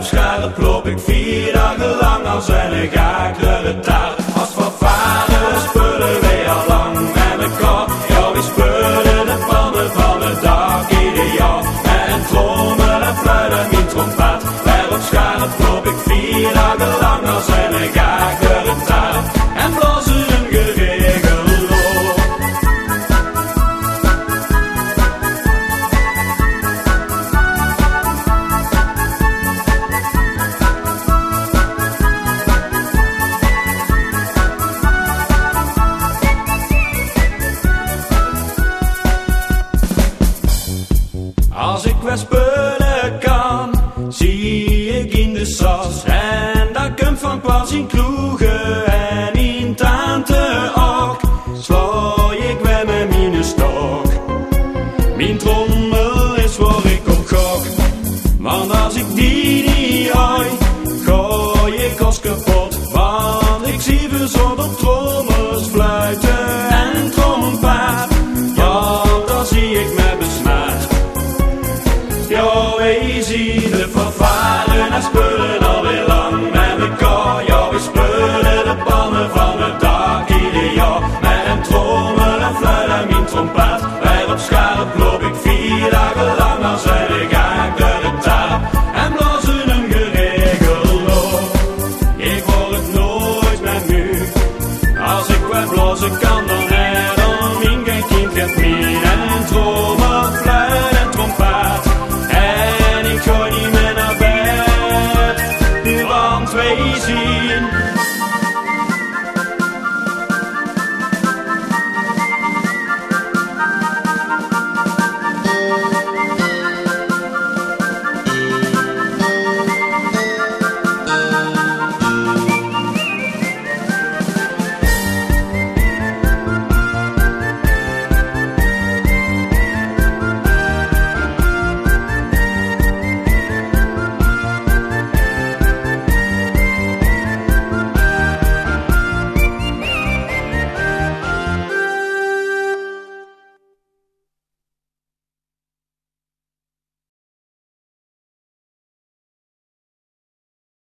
scherp loop ik 4 dagen lang als een gakere taart. Als fanfare spullen wij al lang met mekaar. Ja, we spullen de pannen van het dak ieder jaar. Met een trommel en fluit en mijn trompet. Wij op scherp loop ik 4 dagen lang als een gakere taart. En blazen een geregeld loop. Als ik weer spullen kan, zie ik in de sas. En dat komt van pas in kroegen en in tante ook. Sla ik weer met mijn stok. Mijn trommel is waar ik op gok. Want als ik die niet hooi, gooi ik als kapot. Want ik zie verzonder trommels, fluiten en trompet. Ja, dan zie ik me besmet. Ja, wij zien de fanfare en spullen alweer lang met mekaar. Ja, we spullen de pannen van het dak ieder jaar. Met een trommel en fluit en mijn trompet. Wij op scherp loop ik 4 dagen lang als een gakere taart. En blazen een geregeld loop. Ik word het nooit met mu. Als ik weer blazen kan, dan heb dan mijn geen kind gaat meer. En trommel, fluit en trompet. En ik ga niet meer naar bed, want wij zien